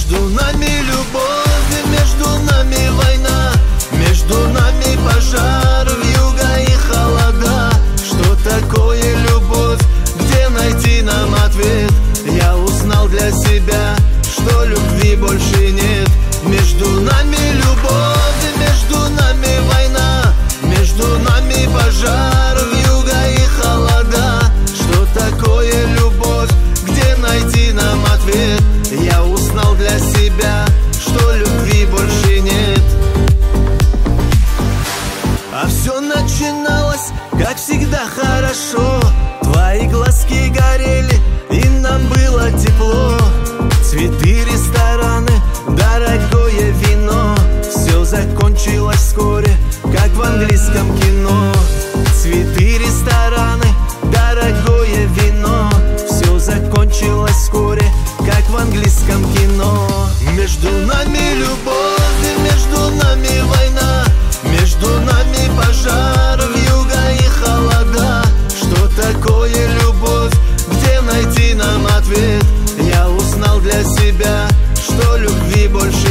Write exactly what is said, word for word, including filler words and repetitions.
Между нами любовь, и между нами война, между нами пожар, вьюга и холода. Что такое любовь? Где найти нам ответ? Я узнал для себя, что любви больше нет. Между нами любовь, и между нами война, между нами пожар, вьюга и холода. Что такое любовь? Где найти нам ответ? Я узнал для себя, что любви больше нет. А все начиналось, как всегда, хорошо. Твои глазки горели, и нам было тепло. Цветы, рестораны, дорогое вино. Все закончилось вскоре, как в английском кино. Цветы, рестораны, дорогое вино. Все закончилось вскоре, как в английском кино. Между нами любовь, и между нами война, между нами пожар, вьюга и холода. Что такое любовь? Где найти нам ответ? Я узнал для себя, что любви больше